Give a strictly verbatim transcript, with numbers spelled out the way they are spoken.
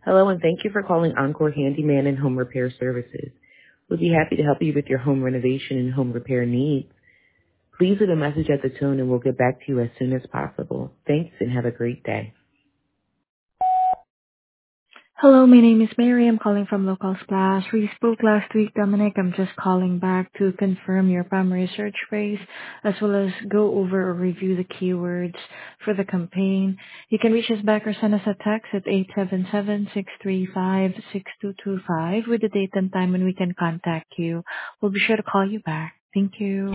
Hello, and thank you for calling Encore Handyman and Home Repair Services. We'll be happy to help you with your home renovation and home repair needs. Please leave a message at the tone, and we'll get back to you as soon as possible. Thanks, and have a great day. Hello, my name is Mary. I'm calling from Local Splash. We spoke last week, Dominic. I'm just calling back to confirm your primary search phrase, as well as go over or review the keywords for the campaign. You can reach us back or send us a text at eight seven seven, six three five, six two two five with the date and time when we can contact you. We'll be sure to call you back. Thank you.